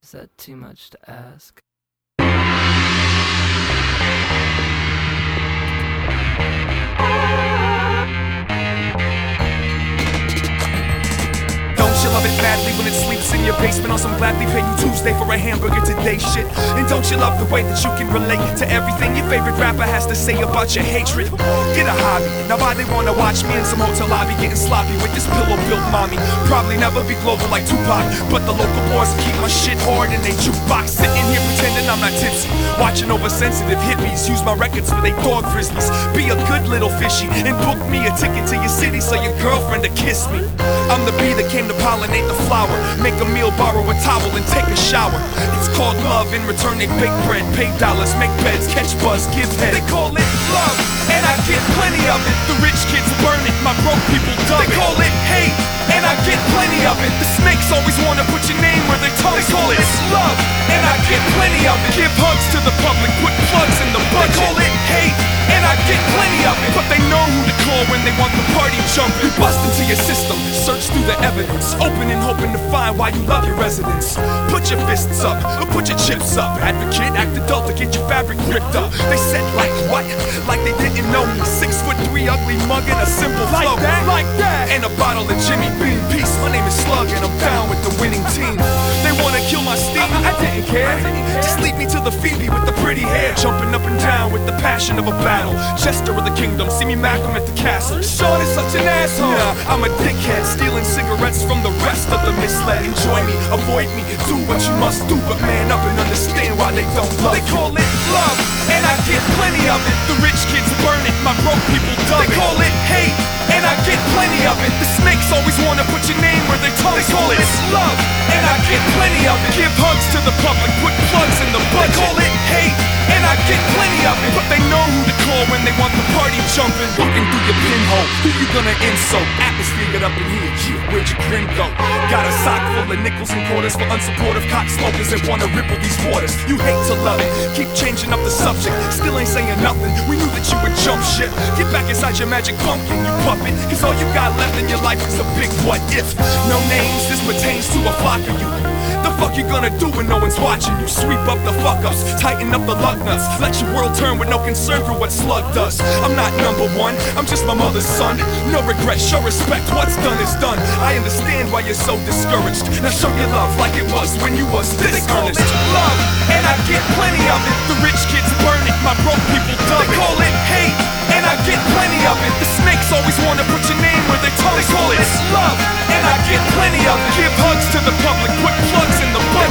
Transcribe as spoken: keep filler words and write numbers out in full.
Is that too much to ask? You love it madly when it sleeps in your basement on some gladly pay you Tuesday for a hamburger today shit. And don't you love the way that you can relate to everything your favorite rapper has to say about your hatred? Get a hobby. Now why they wanna watch me in some hotel lobby getting sloppy with this pillow built mommy? Probably never be global like Tupac, but the local boys keep my shit hard in they jukebox. Sitting here pretending I'm not tipsy, watching oversensitive hippies use my records for they dog frisbees. Be a good little fishy and book me a ticket to your city so your girlfriend to kiss me. I'm the bee that came to pollinate the flower, make a meal, borrow a towel, and take a shower. It's called love. In return they bake bread, pay dollars, make beds, catch buzz, give head. They call it love, and I get plenty of it. The rich kids burn it, my broke people dub it. They call it hate, and I get plenty of it. The snakes always wanna put your name where their tongue. They call it love, and I get plenty of it. Give hugs to the public, put plugs in the budget. They call it hate, and I get plenty of it. But they know who to call when they want the party jumping. Bust into your system, search through the evidence, open and hoping to find why you love your residents. Put your fists up, or put your chips up. Advocate, act adult to get your fabric ripped up. They said like what? Like they didn't know me. Six foot three, ugly mug and a simple like flow. That, like that. And a bottle of Jimmy Bean. Peace, my name is Slug and I'm down with the winning team. They wanna kill my steam, I, I didn't care. Just lead me to the Phoebe with the pretty hair, jumping up and down with the passion of a battle. Jester of the kingdom, see me Malcolm at the castle. Sean is such an asshole. Yeah, I'm a dickhead, stealing cigarettes from the rest of the misled. Enjoy me, avoid me, do what you must do, but man up and understand why they don't love. They call it love, and I get plenty of it. The rich kids burn it, my broke people dub it. They call it hate, and I get plenty of it. The snakes always wanna put your name where their tongue. They call it love, and I get plenty of it. Give hugs to the public, put plugs in the budget. They call it hate, and I get plenty of it. But they know who to call when they want the party jumping. Looking through your pinhole, who you gonna insult? Atmosphere get up in here, yeah, where'd your grin go? Got a sock full of nickels and quarters for unsupportive cock smokers that wanna ripple these waters. You hate to love it, keep changing up the subject, still ain't saying nothing. We knew that you would jump shit. Get back inside your magic pumpkin, you puppet, cause all you got left in your life is a big what if. No names, this pertains to a flock of you. The fuck you gonna do when no one's watching you? Sweep up the fuck ups, tighten up the lug nuts, let your world turn with no concern for what Slug does. I'm not number one, I'm just my mother's son. No regret, show respect, what's done is done. I understand why you're so discouraged. Now show your love like it was when you was this they call earnest. It love, and I get plenty of it. The rich kids burn it, my broke people dub it. They call it hate, and I get plenty of it. The snakes always wanna put your name where their tongue. They call it love, and I get plenty of it. Give hugs to the public, put plugs in the budget.